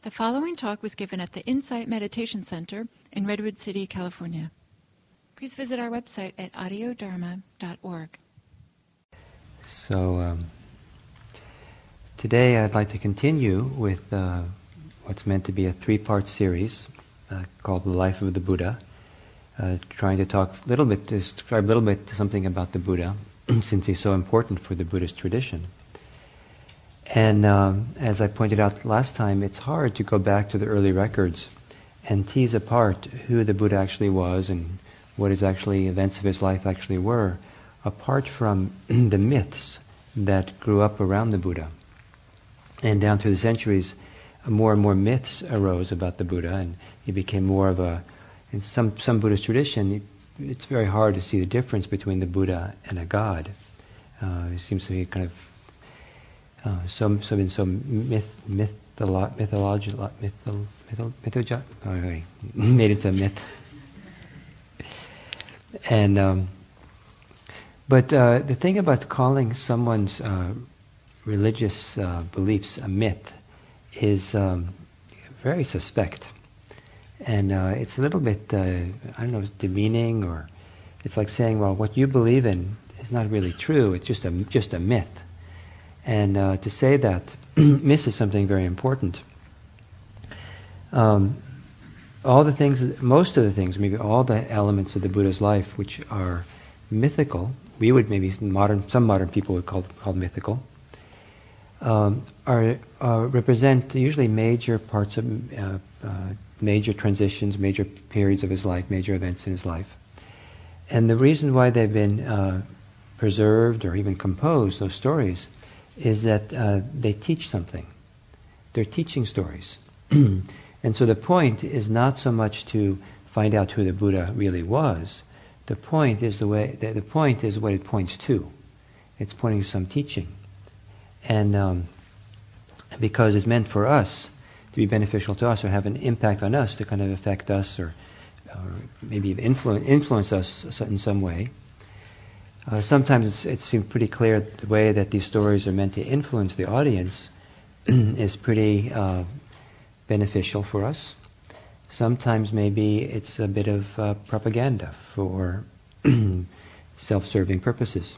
The following talk was given at the Insight Meditation Center in Redwood City, California. Please visit our website at audiodharma.org. So, today I'd like to continue with what's meant to be a three-part series called The Life of the Buddha, trying to talk a little bit, to describe a little bit something about the Buddha, since he's so important for the Buddhist tradition. And as I pointed out last time, it's hard to go back to the early records and tease apart who the Buddha actually was and what his actually events of his life actually were, apart from the myths that grew up around the Buddha. And down through the centuries, more and more myths arose about the Buddha, and he became more of a, in some Buddhist tradition, it's very hard to see the difference between the Buddha and a god. It seems to be kind of made into a myth. And but the thing about calling someone's religious beliefs a myth is very suspect, and it's a little bit I don't know, it's demeaning, or it's like saying, well, what you believe in is not really true. It's just a myth. And to say that myth is something very important. All the things, most of the things, maybe all the elements of the Buddha's life which are mythical, we would maybe some modern people would call mythical, represent usually major parts of major transitions, major periods of his life, major events in his life. And the reason why they've been preserved or even composed, those stories, is that they teach something. They're teaching stories. And so the point is not so much to find out who the Buddha really was. The point is the point is what it points to. It's pointing to some teaching. And because it's meant for us to be beneficial to us, or have an impact on us, to kind of affect us, or maybe influence us in some way. Sometimes it seems pretty clear the way that these stories are meant to influence the audience is pretty beneficial for us. Sometimes maybe it's a bit of propaganda for self-serving purposes.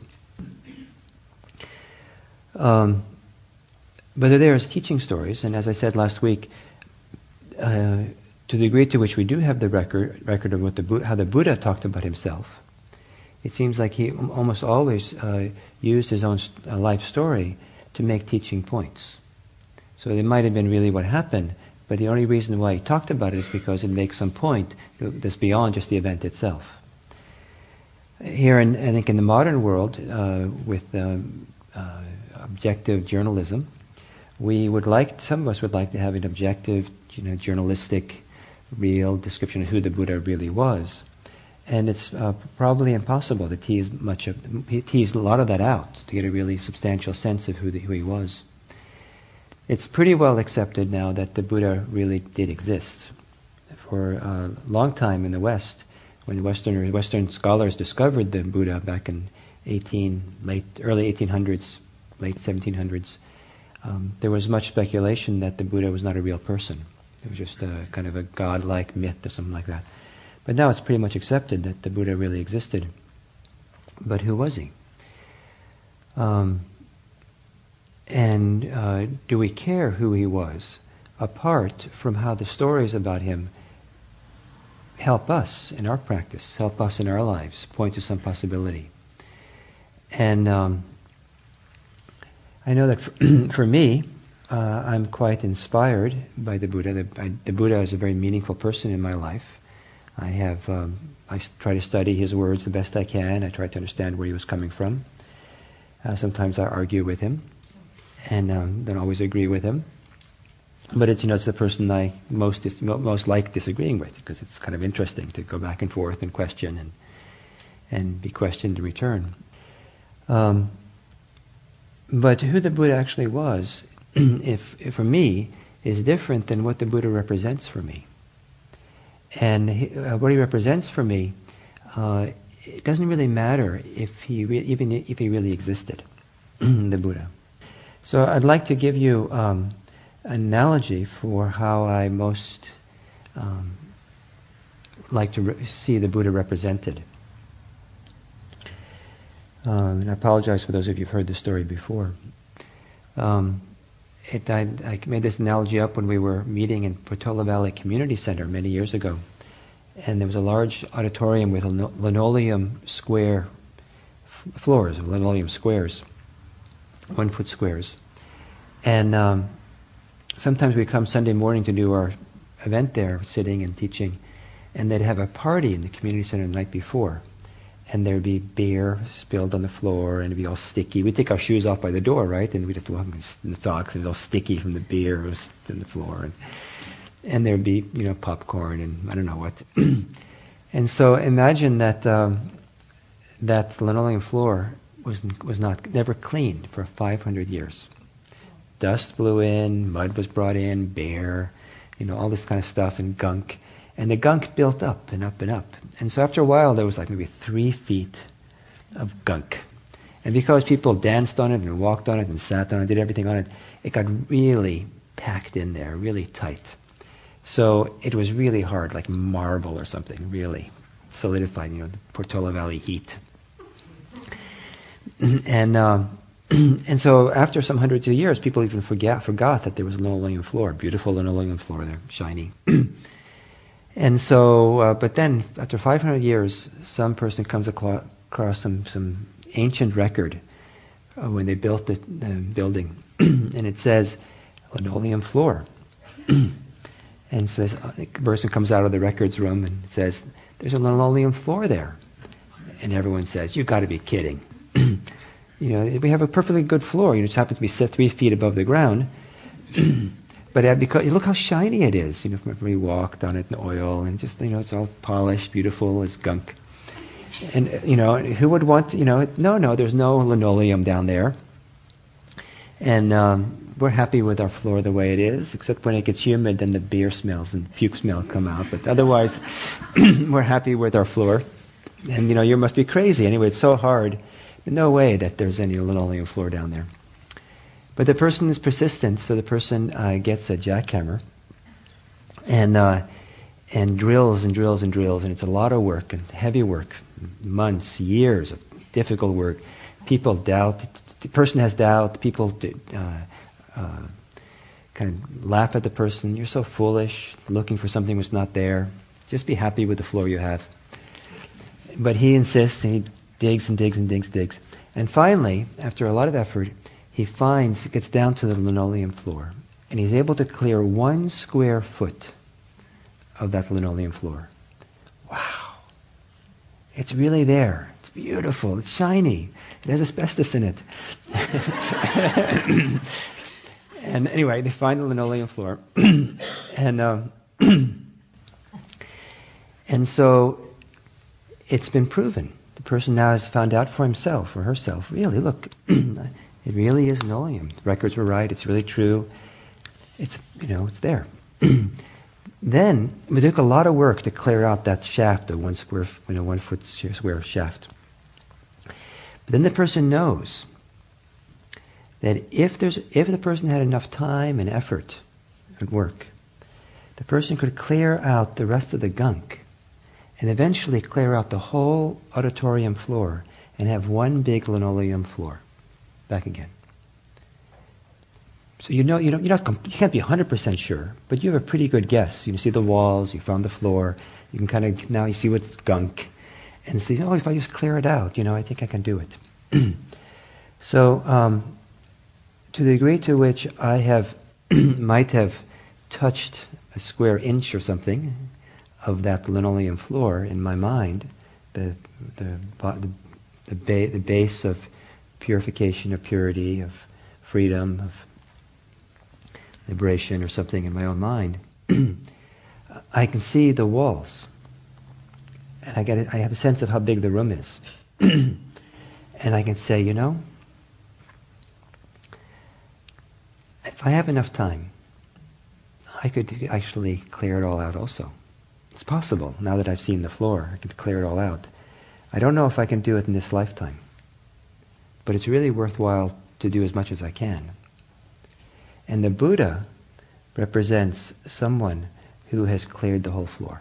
But they're there as teaching stories, and as I said last week, to the degree to which we do have the record of what how the Buddha talked about himself, it seems like he almost always used his own life story to make teaching points. So it might have been really what happened, but the only reason why he talked about it is because it makes some point that's beyond just the event itself. Here, I think in the modern world, with objective journalism, some of us would like to have an objective, journalistic, real description of who the Buddha really was. And it's probably impossible to tease a lot of that out to get a really substantial sense of who he was. It's pretty well accepted now that the Buddha really did exist. For a long time in the West, when Western scholars discovered the Buddha back in early 1800s, late 1700s, there was much speculation that the Buddha was not a real person. It was just a kind of a godlike myth or something like that. But now it's pretty much accepted that the Buddha really existed. But who was he? And do we care who he was, apart from how the stories about him help us in our practice, help us in our lives, point to some possibility? And I know that for me, I'm quite inspired by the Buddha. The Buddha is a very meaningful person in my life. I try to study his words the best I can. I try to understand where he was coming from. Sometimes I argue with him, and don't always agree with him. But it's the person I most like disagreeing with, because it's kind of interesting to go back and forth and question and be questioned in return. But who the Buddha actually was, if for me, is different than what the Buddha represents for me. And what he represents for me, it doesn't really matter even if he really existed, the Buddha. So I'd like to give you analogy for how I most like to see the Buddha represented. And I apologize for those of you who've heard this story before. I made this analogy up when we were meeting in Portola Valley Community Center many years ago. And there was a large auditorium with linoleum square floors, linoleum squares, 1-foot squares. And sometimes we come Sunday morning to do our event there, sitting and teaching, and they'd have a party in the community center the night before. And there'd be beer spilled on the floor, and it'd be all sticky. We'd take our shoes off by the door, right? And we'd have to walk in the socks, and it'd be all sticky from the beer was in the floor. And there'd be, popcorn and I don't know what. And so imagine that that linoleum floor was never cleaned for 500 years. Dust blew in, mud was brought in, bear, all this kind of stuff and gunk. And the gunk built up and up and up. And so after a while, there was like maybe 3 feet of gunk. And because people danced on it and walked on it and sat on it, did everything on it, it got really packed in there, really tight. So it was really hard, like marble or something, really solidified, the Portola Valley heat. And so after some hundreds of years, people even forgot that there was a linoleum floor, beautiful linoleum floor there, shiny. And so, but then after 500 years, some person comes across some ancient record when they built the building, and it says linoleum floor. And so the person comes out of the records room and says, "There's a linoleum floor there," and everyone says, "You've got to be kidding." We have a perfectly good floor. It just happens to be set 3 feet above the ground. But because look how shiny it is. From we walked on it in oil, and just it's all polished, beautiful as gunk. And who would want? No, there's no linoleum down there. And we're happy with our floor the way it is, except when it gets humid, then the beer smells and puke smell come out. But otherwise, we're happy with our floor. And you must be crazy. Anyway, it's so hard. No way that there's any linoleum floor down there. But the person is persistent, so the person gets a jackhammer and drills and drills and drills, and it's a lot of work and heavy work, months, years of difficult work. People doubt. The person has doubt. People kind of laugh at the person. You're so foolish, looking for something that's not there. Just be happy with the floor you have. But he insists, and he digs and digs and digs. And finally, after a lot of effort, he gets down to the linoleum floor, and he's able to clear 1 square foot of that linoleum floor. Wow. It's really there. It's beautiful. It's shiny. It has asbestos in it. And anyway, they find the linoleum floor. And so it's been proven. The person now has found out for himself or herself, really, look, it really is linoleum. The records were right. It's really true. It's there. Then it took a lot of work to clear out that shaft of 1 square, 1 foot square shaft. But then the person knows that if the person had enough time and effort and work, the person could clear out the rest of the gunk and eventually clear out the whole auditorium floor and have 1 big linoleum floor back again. So you can't be 100% sure, but you have a pretty good guess. You see the walls, you found the floor, you can kind of, now you see what's gunk, and see, if I just clear it out, I think I can do it. So, to the degree to which I might have touched a square inch or something of that linoleum floor in my mind, the base of purification, of purity, of freedom, of liberation or something in my own mind, I can see the walls. And I have a sense of how big the room is. And I can say, if I have enough time, I could actually clear it all out also. It's possible. Now that I've seen the floor, I could clear it all out. I don't know if I can do it in this lifetime. But it's really worthwhile to do as much as I can. And the Buddha represents someone who has cleared the whole floor.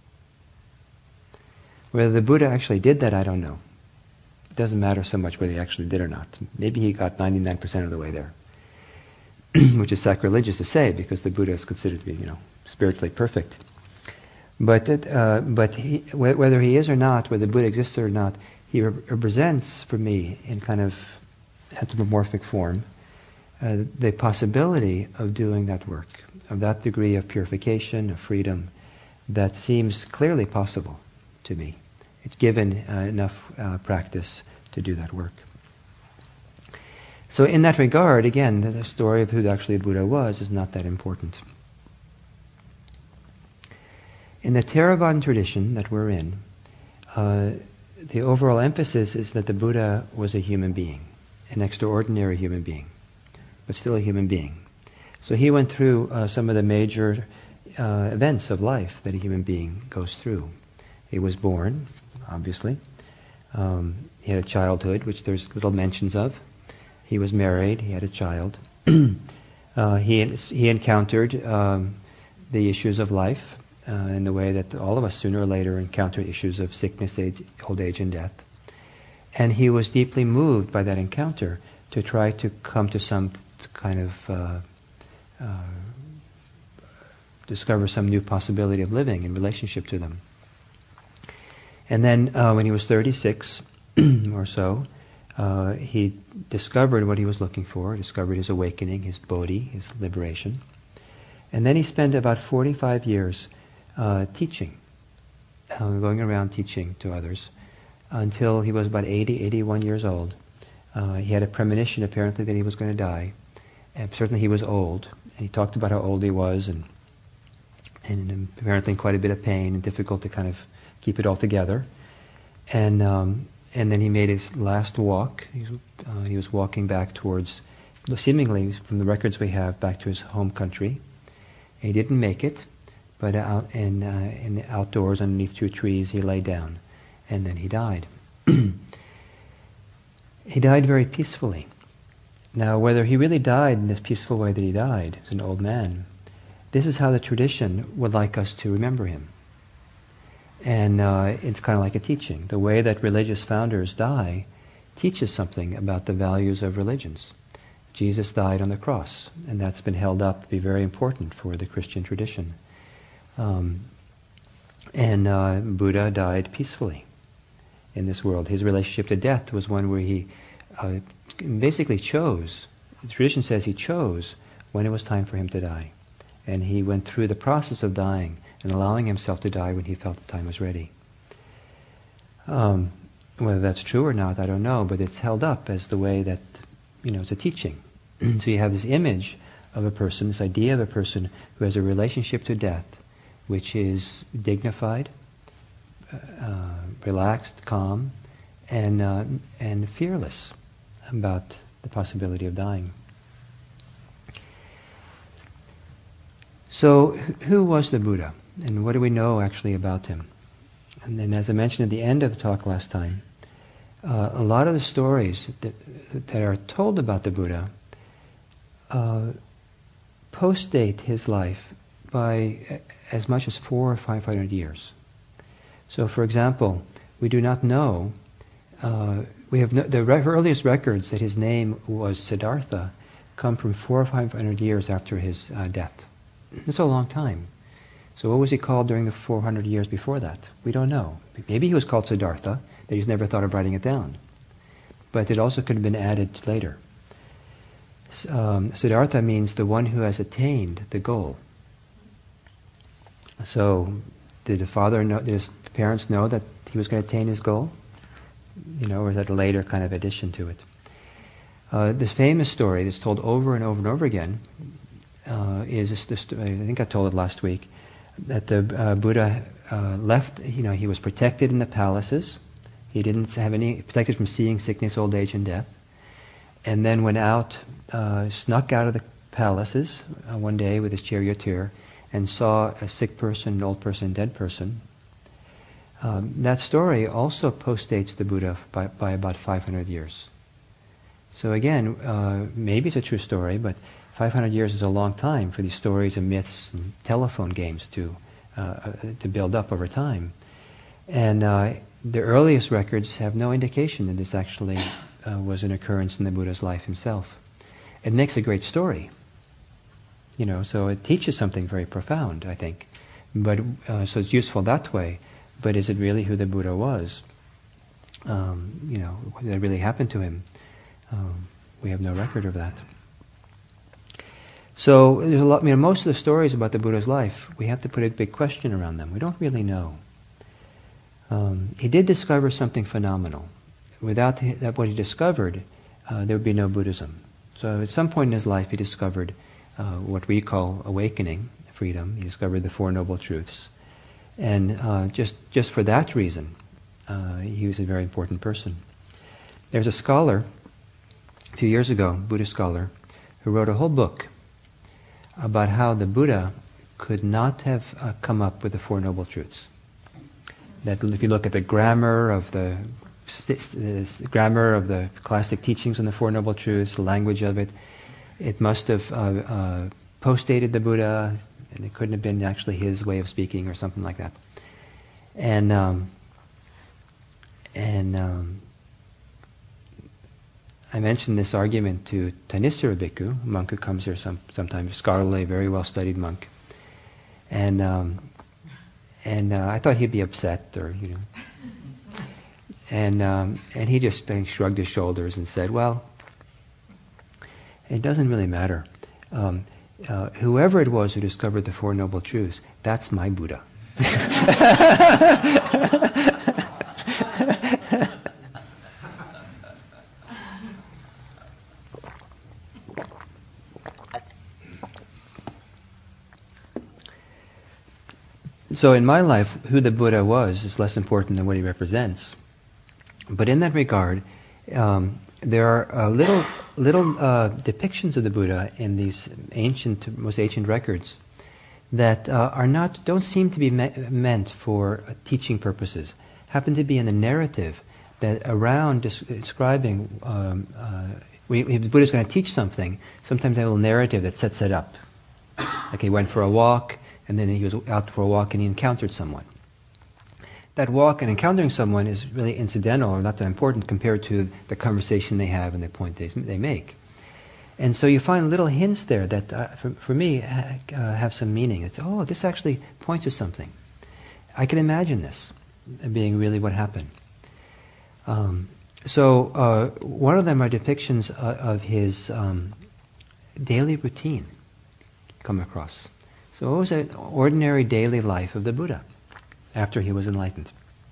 Whether the Buddha actually did that, I don't know. It doesn't matter so much whether he actually did or not. Maybe he got 99% of the way there, which is sacrilegious to say because the Buddha is considered to be, spiritually perfect. But whether he is or not, whether the Buddha exists or not, he represents for me in kind of anthropomorphic form the possibility of doing that work, of that degree of purification, of freedom, that seems clearly possible to me. It's given enough practice to do that work. So in that regard, again, the story of who actually the Buddha was is not that important. In the Theravadan tradition that we're in, the overall emphasis is that the Buddha was a human being, an extraordinary human being, but still a human being. So he went through some of the major events of life that a human being goes through. He was born, obviously. He had a childhood, which there's little mentions of. He was married. He had a child. He encountered the issues of life in the way that all of us sooner or later encounter issues of sickness, old age, and death. And he was deeply moved by that encounter to try to come to some kind of discover some new possibility of living in relationship to them. And then when he was 36 or so, he discovered what he was looking for, discovered his awakening, his bodhi, his liberation. And then he spent about 45 years teaching, going around teaching to others, until he was about 81 years old. He had a premonition, apparently, that he was going to die. And certainly he was old. And he talked about how old he was, and apparently in quite a bit of pain, and difficult to kind of keep it all together. And then he made his last walk. He was walking back towards, seemingly from the records we have, back to his home country. He didn't make it, but out in the outdoors underneath 2 trees he lay down, and then he died. He died very peacefully. Now, whether he really died in this peaceful way that he died, as an old man, this is how the tradition would like us to remember him. And it's kind of like a teaching. The way that religious founders die teaches something about the values of religions. Jesus died on the cross, and that's been held up to be very important for the Christian tradition. And Buddha died peacefully in this world. His relationship to death was one where he basically chose, the tradition says he chose when it was time for him to die. And he went through the process of dying and allowing himself to die when he felt the time was ready. Whether that's true or not, I don't know, but it's held up as the way that, it's a teaching. So you have this image of a person, this idea of a person who has a relationship to death, which is dignified, relaxed, calm, and fearless about the possibility of dying. So, who was the Buddha? And what do we know actually about him? And then, as I mentioned at the end of the talk last time, a lot of the stories that are told about the Buddha postdate his life by as much as 400 or 500 years. So, for example, we do not know, the earliest records that his name was Siddhartha come from 400 or 500 years after his death. It's a long time. So what was he called during the 400 years before that? We don't know. Maybe he was called Siddhartha, that he's never thought of writing it down. But it also could have been added later. Siddhartha means the one who has attained the goal. So did his parents know that he was going to attain his goal? Or is that a later kind of addition to it? This famous story that's told over and over and over again is this, I think I told it last week, that the Buddha left, he was protected in the palaces. He didn't have any, protected from seeing sickness, old age, and death. And then went out, snuck out of the palaces one day with his charioteer and saw a sick person, an old person, dead person. That story also postdates the Buddha by about 500 years. So again, maybe it's a true story, but 500 years is a long time for these stories and myths and telephone games to build up over time. And the earliest records have no indication that this actually was an occurrence in the Buddha's life himself. It makes a great story, so it teaches something very profound, I think. But so it's useful that way. But is it really who the Buddha was? What really happened to him? We have no record of that. So there's a lot. Most of the stories about the Buddha's life, we have to put a big question around them. We don't really know. He did discover something phenomenal. Without what he discovered, there would be no Buddhism. So at some point in his life, he discovered what we call awakening, freedom. He discovered the Four Noble Truths, and just for that reason, he was a very important person. There's a scholar, a few years ago, Buddhist scholar, who wrote a whole book about how the Buddha could not have come up with the Four Noble Truths. That if you look at the grammar of the classic teachings on the Four Noble Truths, the language of it, it must have postdated the Buddha, and it couldn't have been actually his way of speaking or something like that. And I mentioned this argument to Thanissaro Bhikkhu, a monk who comes here sometimes, scholarly, very well-studied monk. And I thought he'd be upset, and he just shrugged his shoulders and said, well, it doesn't really matter. Whoever it was who discovered the Four Noble Truths, that's my Buddha. So in my life, who the Buddha was is less important than what he represents. But in that regard, there are little depictions of the Buddha in these most ancient records that don't seem to be meant for teaching purposes. Happen to be in the narrative that around describing. If the Buddha is going to teach something, sometimes they have a little narrative that sets it up. Like he went for a walk, and then he was out for a walk and he encountered someone. That walk and encountering someone is really incidental or not that important compared to the conversation they have and the point they make. And so you find little hints there that, for me, have some meaning. It's, this actually points to something. I can imagine this being really what happened. So one of them are depictions of his daily routine come across. So it was an ordinary daily life of the Buddha after he was enlightened.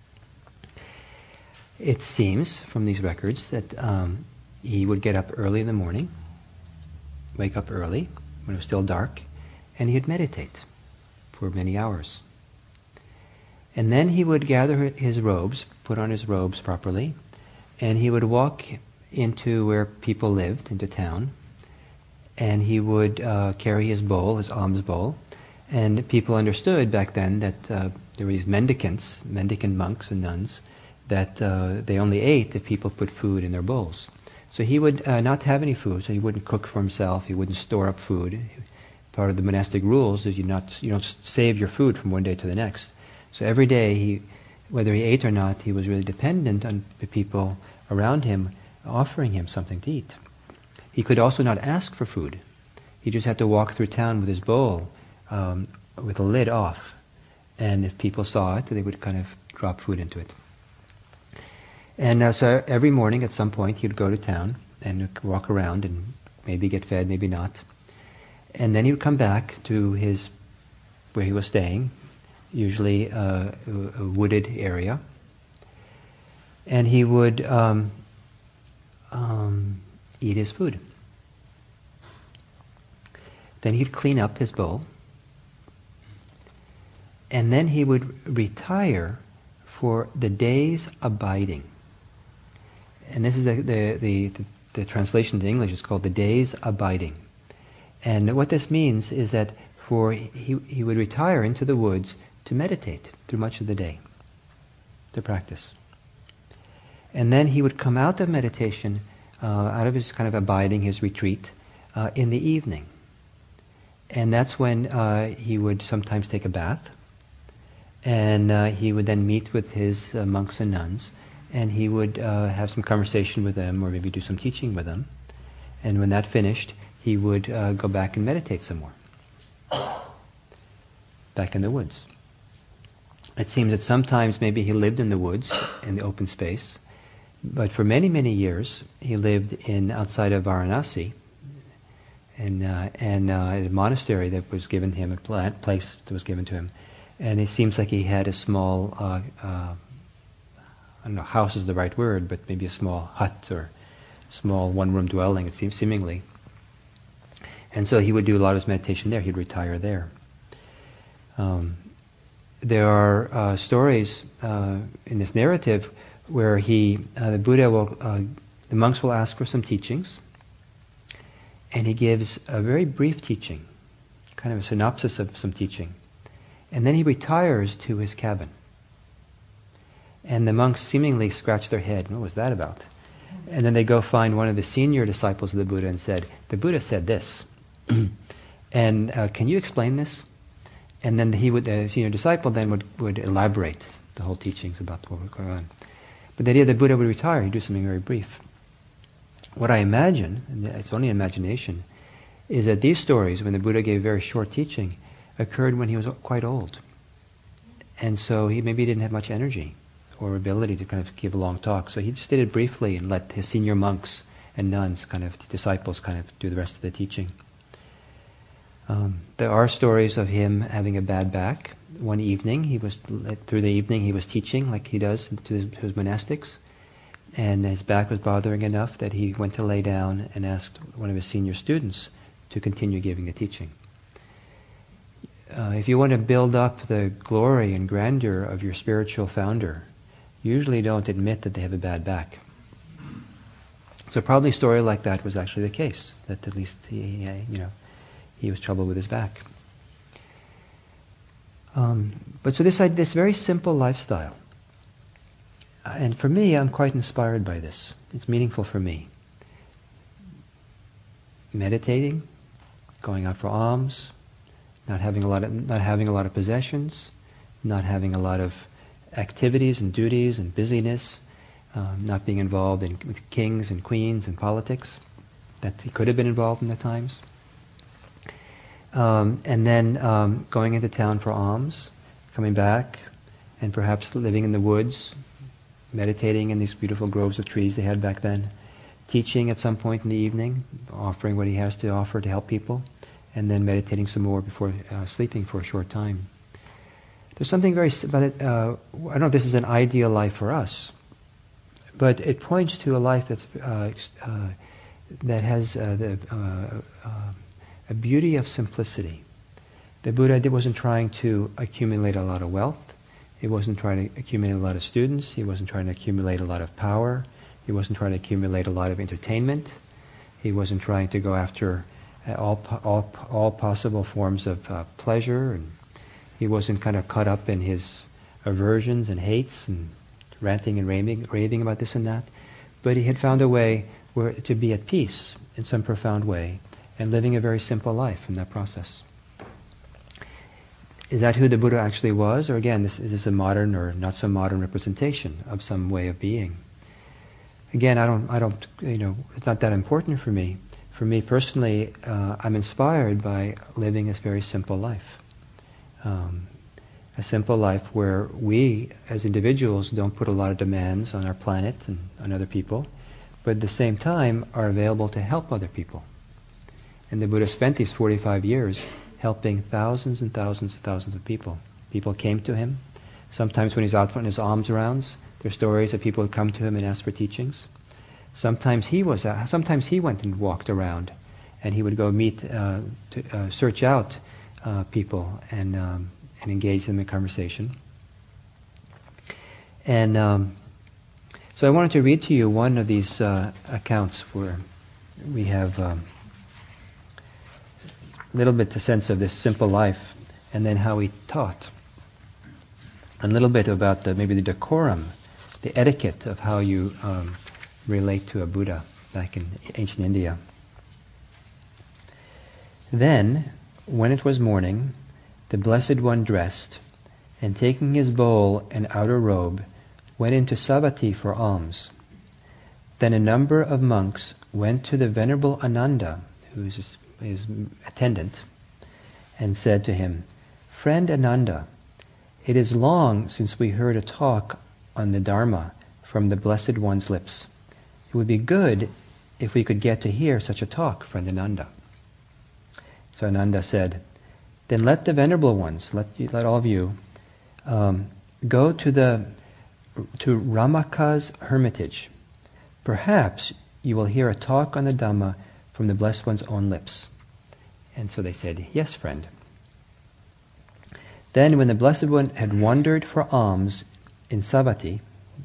It seems from these records that he would get up early in the morning, wake up early when it was still dark, and he'd meditate for many hours. And then he would gather his robes, put on his robes properly, and he would walk into where people lived, into town, and he would carry his bowl, his alms bowl, and people understood back then that there were these mendicant monks and nuns, that they only ate if people put food in their bowls. So he would not have any food, so he wouldn't cook for himself, he wouldn't store up food. Part of the monastic rules is you don't save your food from one day to the next. So every day, whether he ate or not, he was really dependent on the people around him offering him something to eat. He could also not ask for food. He just had to walk through town with his bowl with the lid off. And if people saw it, they would kind of drop food into it. And so every morning at some point he'd go to town and walk around and maybe get fed, maybe not. And then he would come back to where he was staying, usually a wooded area. And he would eat his food. Then he'd clean up his bowl. And then he would retire for the day's abiding. And this is the translation to English is called the day's abiding. And what this means is that he would retire into the woods to meditate through much of the day, to practice. And then he would come out of meditation, out of his kind of abiding, his retreat, in the evening. And that's when he would sometimes take a bath, and he would then meet with his monks and nuns, and he would have some conversation with them, or maybe do some teaching with them. And when that finished, he would go back and meditate some more, back in the woods. It seems that sometimes maybe he lived in the woods, in the open space, but for many, many years he lived outside of Varanasi, and a monastery that was given him, a place that was given to him. And it seems like he had a small, I don't know, house is the right word, but maybe a small hut or small one-room dwelling, it seems, seemingly. And so he would do a lot of his meditation there. He'd retire there. There are stories in this narrative where the Buddha the monks will ask for some teachings, and he gives a very brief teaching, kind of a synopsis of some teaching. And then he retires to his cabin. And the monks seemingly scratch their head. What was that about? And then they go find one of the senior disciples of the Buddha and said, the Buddha said this. And can you explain this? And then the senior disciple then would elaborate the whole teachings about what was going on. But the idea that the Buddha would retire, he'd do something very brief. What I imagine, and it's only imagination, is that these stories, when the Buddha gave very short teaching, occurred when he was quite old. And so he maybe didn't have much energy or ability to kind of give a long talk. So he just did it briefly and let his senior monks and nuns, disciples, do the rest of the teaching. There are stories of him having a bad back. One evening, through the evening he was teaching like he does to his monastics, and his back was bothering enough that he went to lay down and asked one of his senior students to continue giving the teaching. If you want to build up the glory and grandeur of your spiritual founder, usually don't admit that they have a bad back. So probably a story like that was actually the case, that at least he was troubled with his back. But so this very simple lifestyle, and for me, I'm quite inspired by this. It's meaningful for me. Meditating, going out for alms, not having a lot of possessions, not having a lot of activities and duties and busyness, not being involved with kings and queens and politics that he could have been involved in at times. And then going into town for alms, coming back, and perhaps living in the woods, meditating in these beautiful groves of trees they had back then, teaching at some point in the evening, offering what he has to offer to help people, and then meditating some more before sleeping for a short time. There's something very about it. I don't know if this is an ideal life for us, but it points to a life that has a beauty of simplicity. The Buddha wasn't trying to accumulate a lot of wealth. He wasn't trying to accumulate a lot of students. He wasn't trying to accumulate a lot of power. He wasn't trying to accumulate a lot of entertainment. He wasn't trying to go after all possible forms of pleasure, and he wasn't kind of caught up in his aversions and hates and ranting and raving about this and that. But he had found a way to be at peace in some profound way, and living a very simple life in that process. Is that who the Buddha actually was? Or again, is this a modern or not so modern representation of some way of being? Again, I don't, it's not that important for me. For me personally, I'm inspired by living a very simple life. A simple life where we, as individuals, don't put a lot of demands on our planet and on other people, but at the same time are available to help other people. And the Buddha spent these 45 years helping thousands and thousands and thousands of people. People came to him. Sometimes when he's out on his alms rounds, there are stories of people who come to him and ask for teachings. Sometimes he went and walked around, and he would go search out people and engage them in conversation. And so I wanted to read to you one of these accounts where we have a little bit the sense of this simple life, and then how he taught. A little bit about maybe the decorum, the etiquette of how you relate to a Buddha back in ancient India. Then, when it was morning, the Blessed One dressed, and taking his bowl and outer robe, went into Savatthi for alms. Then a number of monks went to the Venerable Ananda, who is his attendant, and said to him, "Friend Ananda, it is long since we heard a talk on the Dharma from the Blessed One's lips. It would be good if we could get to hear such a talk, friend Ananda." So Ananda said, "Then let the Venerable Ones, let all of you, go to Ramaka's hermitage. Perhaps you will hear a talk on the Dhamma from the Blessed One's own lips." And so they said, "Yes, friend." Then when the Blessed One had wandered for alms in Saravasti,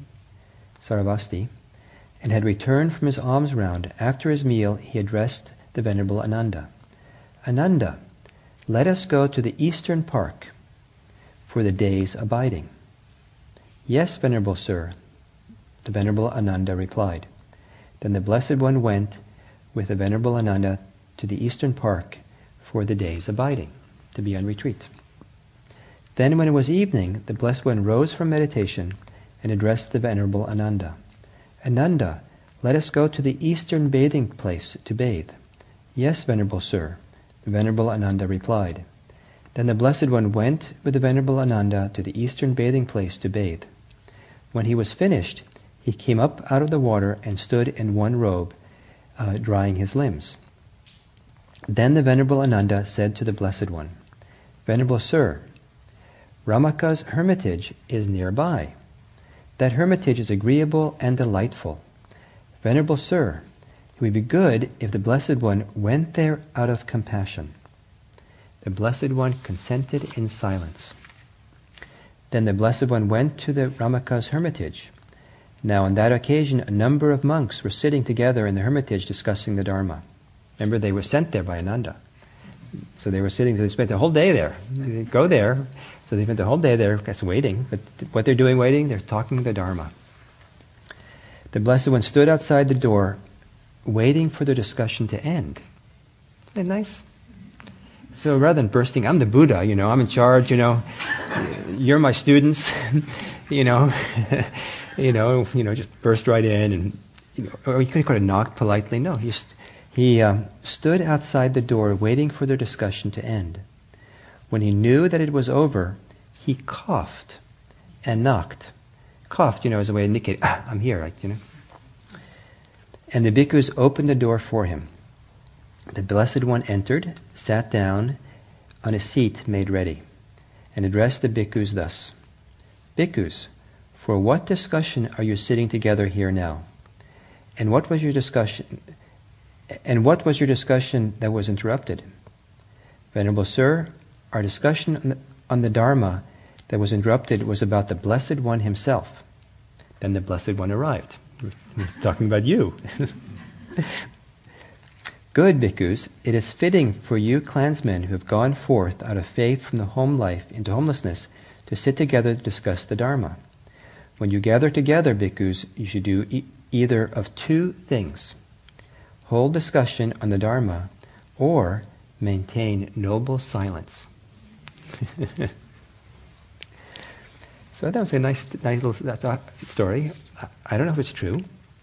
and had returned from his alms round, after his meal he addressed the Venerable Ananda. "Ananda, let us go to the Eastern Park for the day's abiding." "Yes, Venerable Sir," the Venerable Ananda replied. Then the Blessed One went with the Venerable Ananda to the Eastern Park for the day's abiding, to be on retreat. Then when it was evening, the Blessed One rose from meditation and addressed the Venerable Ananda. "Ananda, let us go to the Eastern bathing place to bathe." "Yes, Venerable Sir," the Venerable Ananda replied. Then the Blessed One went with the Venerable Ananda to the Eastern bathing place to bathe. When he was finished, he came up out of the water and stood in one robe, drying his limbs. Then the Venerable Ananda said to the Blessed One, "Venerable Sir, Ramaka's hermitage is nearby. That hermitage is agreeable and delightful. Venerable Sir, it would be good if the Blessed One went there out of compassion." The Blessed One consented in silence. Then the Blessed One went to the Ramaka's hermitage. Now on that occasion a number of monks were sitting together in the hermitage discussing the Dharma. Remember, they were sent there by Ananda. So they were sitting, they spent the whole day there. They go there, so they spent the whole day there, just waiting. But what they're doing waiting, they're talking the Dharma. The Blessed One stood outside the door, waiting for the discussion to end. Isn't that nice? So rather than bursting, "I'm the Buddha, I'm in charge, you're my students," just burst right in, and or you could have knocked politely. No, he stood outside the door waiting for their discussion to end. When he knew that it was over, he coughed and knocked. Coughed, as a way of indicating, "I'm here," And the bhikkhus opened the door for him. The Blessed One entered, sat down on a seat made ready, and addressed the bhikkhus thus: "Bhikkhus, for what discussion are you sitting together here now? And what was your discussion that was interrupted?" "Venerable Sir, our discussion on the Dharma that was interrupted was about the Blessed One himself." Then the Blessed One arrived. We're talking about you. "Good, bhikkhus, it is fitting for you clansmen who have gone forth out of faith from the home life into homelessness to sit together to discuss the Dharma. When you gather together, bhikkhus, you should do either of two things: hold discussion on the Dharma, or maintain noble silence." So that was a nice little story. I don't know if it's true,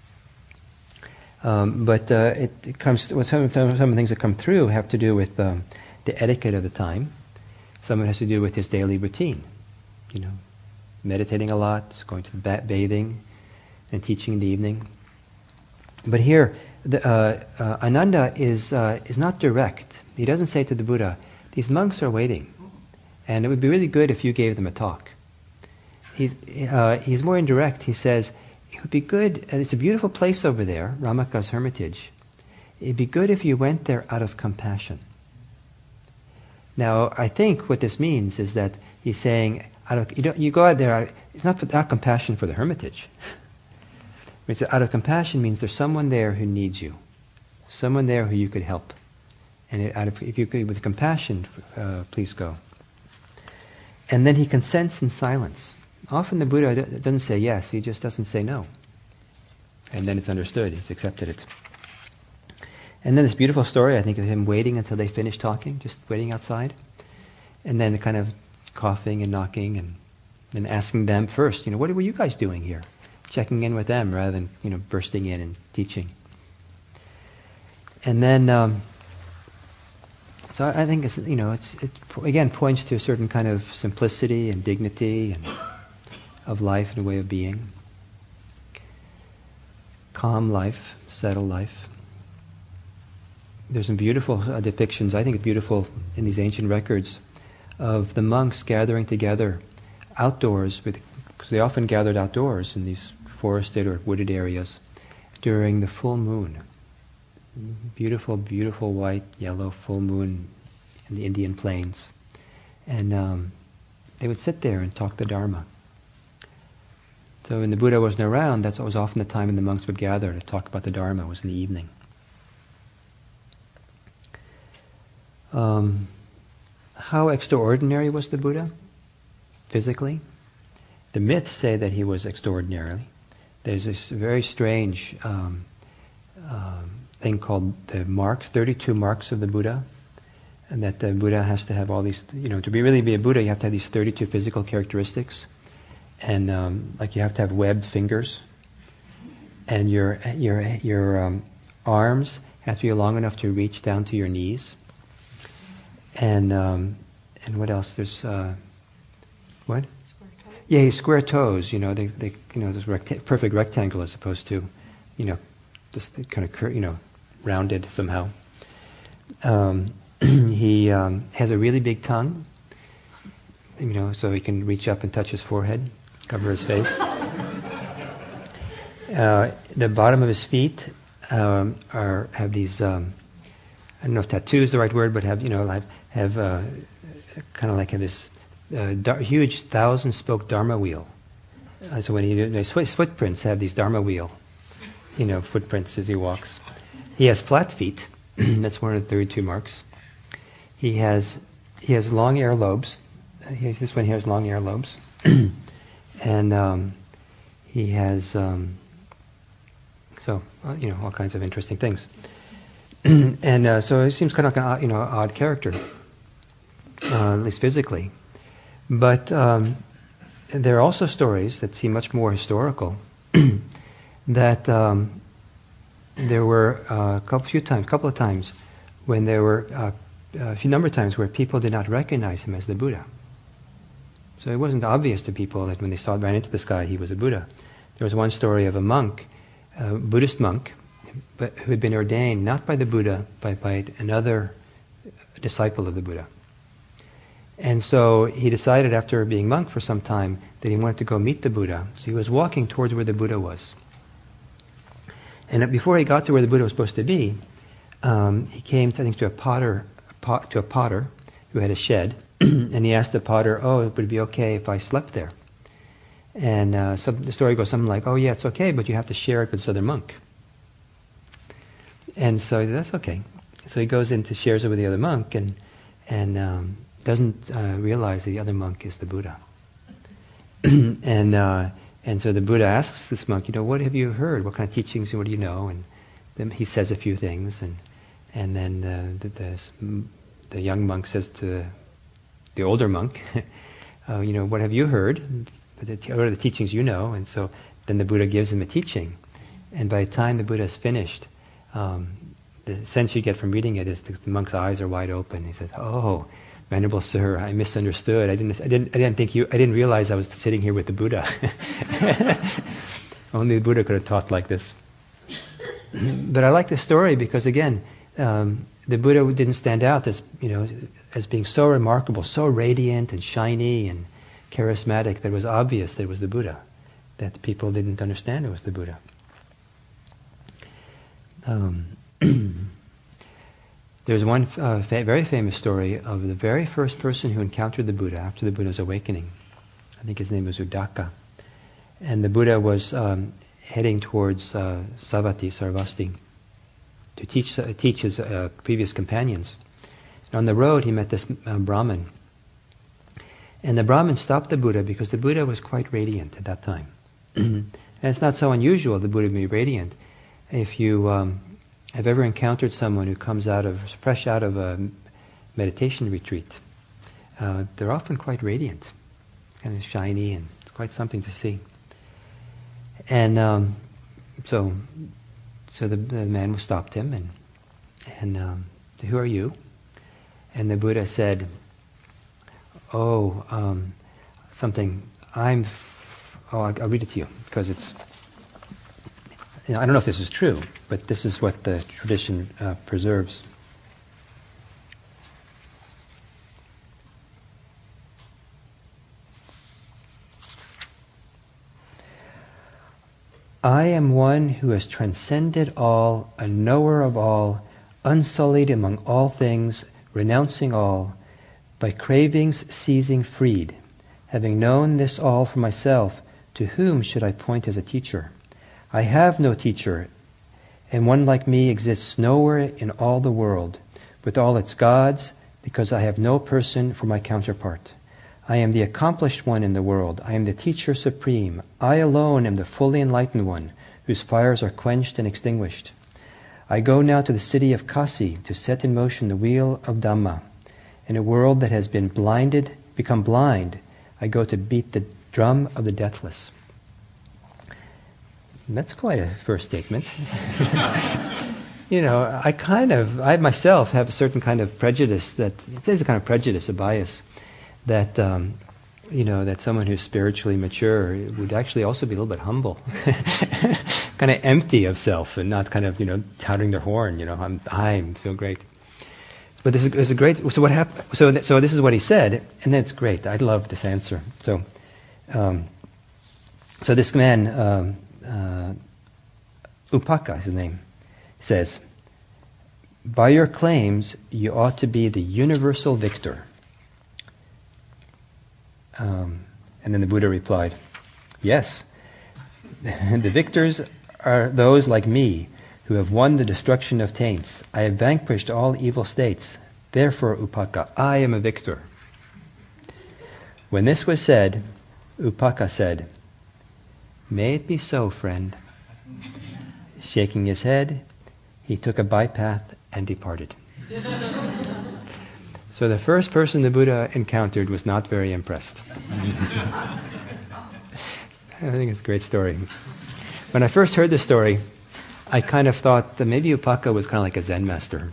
but it comes. Some of the things that come through have to do with the etiquette of the time. Some of it has to do with his daily routine. Meditating a lot, going to bathing, and teaching in the evening. But here, Ananda is not direct. He doesn't say to the Buddha, "These monks are waiting, and it would be really good if you gave them a talk." He's more indirect. He says, "It would be good, and it's a beautiful place over there, Ramaka's hermitage. It'd be good if you went there out of compassion." Now, I think what this means is that he's saying, you go out there, it's not without compassion for the hermitage. Out of compassion means there's someone there who needs you, someone there who you could help, and if you could, with compassion, please go. And then he consents in silence. Often the Buddha doesn't say yes; he just doesn't say no, and then it's understood. He's accepted it. And then this beautiful story, I think, of him waiting until they finished talking, just waiting outside, and then kind of coughing and knocking, and then asking them first, what were you guys doing here? Checking in with them rather than, bursting in and teaching. And then, so I think it's, it again points to a certain kind of simplicity and dignity and of life and a way of being. Calm life, settled life. There's some beautiful depictions, I think it's beautiful in these ancient records, of the monks gathering together outdoors, because they often gathered outdoors in these forested or wooded areas during the full moon. Beautiful, beautiful white, yellow full moon in the Indian plains. And they would sit there and talk the Dharma. So when the Buddha wasn't around, that was often the time when the monks would gather to talk about the Dharma, was in the evening. How extraordinary was the Buddha physically? The myths say that he was extraordinary. There's this very strange thing called the marks, 32 marks of the Buddha, and that the Buddha has to have all these, to really be a Buddha, you have to have these 32 physical characteristics, and like you have to have webbed fingers, and your arms have to be long enough to reach down to your knees, and what else? There's what? Square toes. Yeah, square toes. They this perfect rectangle as opposed to, just kind of rounded somehow. He has a really big tongue, so he can reach up and touch his forehead, cover his face. The bottom of his feet have these. I don't know if tattoo is the right word, but have kind of like this huge 1,000-spoke Dharma wheel. So when his footprints have these Dharma wheel, footprints as he walks. He has flat feet. That's one of the 32 marks. He has long earlobes. This one here has long earlobes, and he has all kinds of interesting things. And so he seems kind of like an odd character, at least physically. But there are also stories that seem much more historical that there were a couple of times when there were a number of times where people did not recognize him as the Buddha. So it wasn't obvious to people that when they ran into the sky, he was a Buddha. There was one story of a monk, a Buddhist monk, but who had been ordained not by the Buddha, but by another disciple of the Buddha. And so he decided after being monk for some time that he wanted to go meet the Buddha. So he was walking towards where the Buddha was. And before he got to where the Buddha was supposed to be, he came, to a potter who had a shed, and he asked the potter, would it be okay if I slept there? And so the story goes something like, yeah, it's okay, but you have to share it with this other monk. And so he said, that's okay. So he goes in to shares it with the other monk, and doesn't realize the other monk is the Buddha. And so the Buddha asks this monk, what have you heard? What kind of teachings? What do you know? And then he says a few things, and then the young monk says to the older monk, what have you heard? What are the teachings you know? And so then the Buddha gives him a teaching, and by the time the Buddha is finished, the sense you get from reading it is the monk's eyes are wide open. He says, "Oh, Venerable Sir, I misunderstood. I didn't realize I was sitting here with the Buddha. Only the Buddha could have taught like this." But I like this story because, again, the Buddha didn't stand out as being so remarkable, so radiant and shiny and charismatic that it was obvious that it was the Buddha, that people didn't understand it was the Buddha. There's one very famous story of the very first person who encountered the Buddha after the Buddha's awakening. I think his name was Uddaka. And the Buddha was heading towards Sarvasti, to teach his previous companions. And on the road, he met this Brahmin. And the Brahmin stopped the Buddha because the Buddha was quite radiant at that time. And it's not so unusual the Buddha to be radiant. If you have ever encountered someone who comes fresh out of a meditation retreat, they're often quite radiant, kind of shiny, and it's quite something to see. And so the man stopped him and who are you? And the Buddha said, something. I'll read it to you because it's. I don't know if this is true, but this is what the tradition preserves. I am one who has transcended all, a knower of all, unsullied among all things, renouncing all, by cravings ceasing freed. Having known this all for myself, to whom should I point as a teacher? I have no teacher, and one like me exists nowhere in all the world, with all its gods, because I have no person for my counterpart. I am the accomplished one in the world. I am the teacher supreme. I alone am the fully enlightened one, whose fires are quenched and extinguished. I go now to the city of Kasi to set in motion the wheel of Dhamma. In a world that has become blind, I go to beat the drum of the deathless. And that's quite a first statement. I myself have a certain kind of prejudice it is a kind of prejudice, a bias, that that someone who's spiritually mature would actually also be a little bit humble, kind of empty of self, and not kind of touting their horn. I'm so great. But this is a great. So what happened? So this is what he said, and that's great. I love this answer. So this man, Upaka, his name, says, "By your claims, you ought to be the universal victor." And then the Buddha replied, "Yes, the victors are those like me, who have won the destruction of taints. I have vanquished all evil states. Therefore, Upaka, I am a victor." When this was said, Upaka said, "May it be so, friend." Shaking his head, he took a bypath and departed. So the first person the Buddha encountered was not very impressed. I think it's a great story. When I first heard this story, I kind of thought that maybe Upaka was kind of like a Zen master.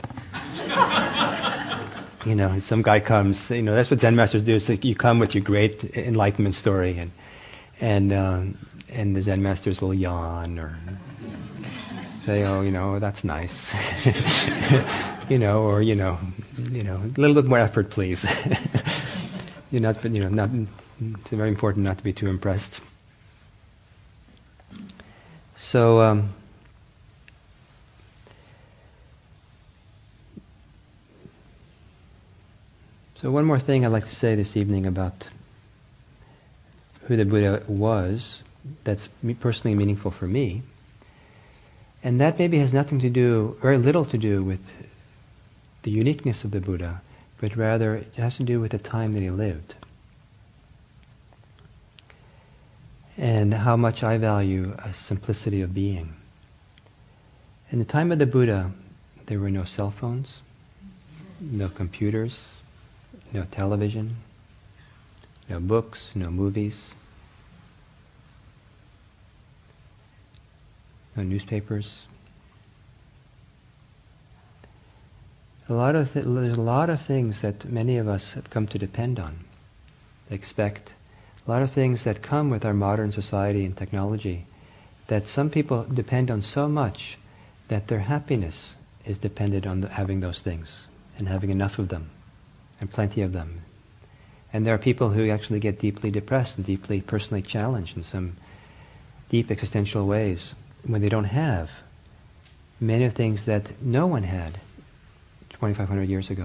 Some guy comes, that's what Zen masters do. So you come with your great enlightenment story, and the Zen masters will yawn or say, "Oh, that's nice," or a little bit more effort, please. It's very important not to be too impressed. So. So one more thing I'd like to say this evening about who the Buddha was that's personally meaningful for me. And that maybe has very little to do with the uniqueness of the Buddha, but rather it has to do with the time that he lived. And how much I value a simplicity of being. In the time of the Buddha, there were no cell phones, no computers, no television, no books, no movies, no newspapers. There's a lot of things that many of us have come to depend on, expect. A lot of things that come with our modern society and technology that some people depend on so much that their happiness is dependent on having those things and having enough of them. And plenty of them. And there are people who actually get deeply depressed and deeply personally challenged in some deep existential ways when they don't have many of the things that no one had 2,500 years ago.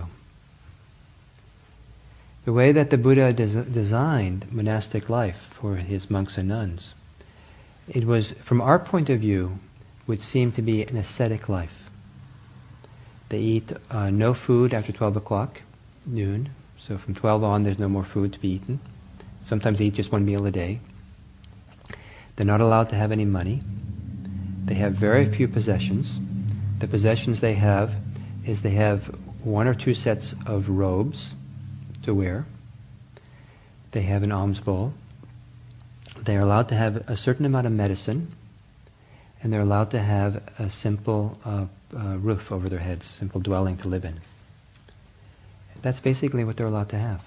The way that the Buddha designed monastic life for his monks and nuns, it was, from our point of view, would seem to be an ascetic life. They eat no food after 12 o'clock. Noon, so from 12 on there's no more food to be eaten. Sometimes they eat just one meal a day. They're not allowed to have any money. They have very few possessions. The possessions they have is they have 1 or 2 sets of robes to wear. They have an alms bowl. They are allowed to have a certain amount of medicine, and they're allowed to have a simple roof over their heads, simple dwelling to live in. That's basically what they're allowed to have.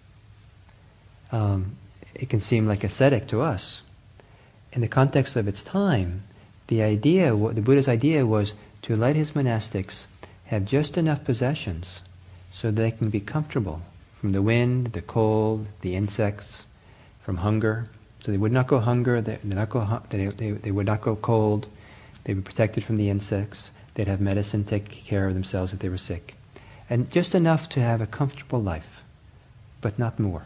It can seem like ascetic to us. In the context of its time, the Buddha's idea was to let his monastics have just enough possessions so they can be comfortable from the wind, the cold, the insects, from hunger. So they would not go hunger, they would not go cold, they'd be protected from the insects, they'd have medicine, take care of themselves if they were sick. And just enough to have a comfortable life, but not more.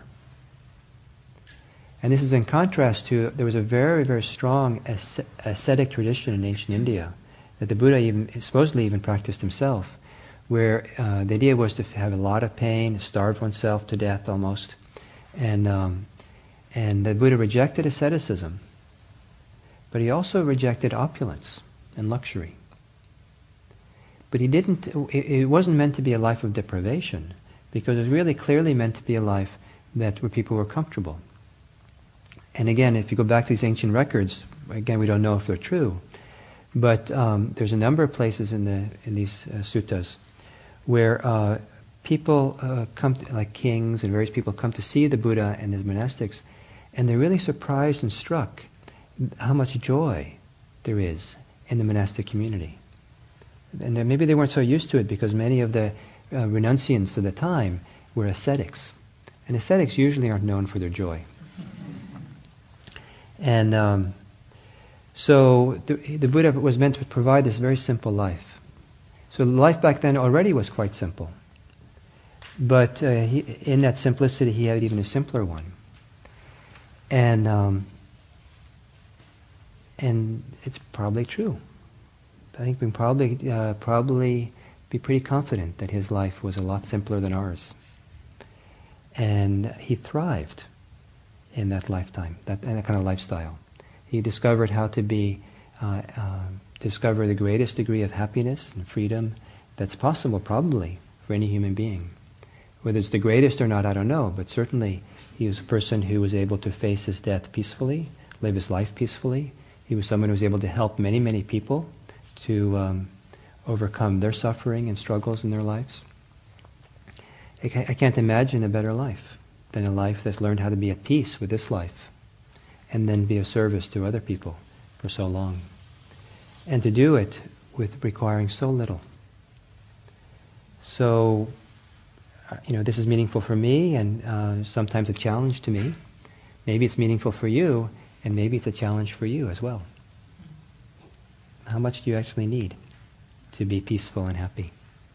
And this is in contrast to, there was a very, very strong ascetic tradition in ancient India that the Buddha supposedly even practiced himself, where the idea was to have a lot of pain, starve oneself to death almost. And the Buddha rejected asceticism, but he also rejected opulence and luxury. But it wasn't meant to be a life of deprivation, because it was really clearly meant to be a life where people were comfortable. And again, if you go back to these ancient records, again, we don't know if they're true, but there's a number of places in these suttas where people come, like kings and various people, come to see the Buddha and his monastics, and they're really surprised and struck how much joy there is in the monastic community. And then maybe they weren't so used to it because many of the renunciants of the time were ascetics. And ascetics usually aren't known for their joy. And so the Buddha was meant to provide this very simple life. So life back then already was quite simple. But in that simplicity, he had even a simpler one. And it's probably true. I think we can probably be pretty confident that his life was a lot simpler than ours. And he thrived in that lifetime, in that kind of lifestyle. He discovered how to discover the greatest degree of happiness and freedom that's possible, probably, for any human being. Whether it's the greatest or not, I don't know, but certainly he was a person who was able to face his death peacefully, live his life peacefully. He was someone who was able to help many, many people to overcome their suffering and struggles in their lives. I can't imagine a better life than a life that's learned how to be at peace with this life and then be of service to other people for so long. And to do it with requiring so little. So, this is meaningful for me and sometimes a challenge to me. Maybe it's meaningful for you, and maybe it's a challenge for you as well. How much do you actually need to be peaceful and happy?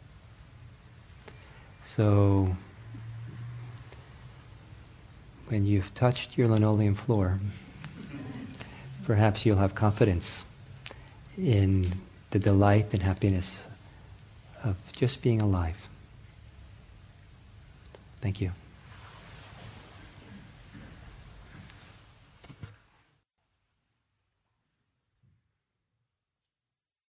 So, when you've touched your linoleum floor, perhaps you'll have confidence in the delight and happiness of just being alive. Thank you.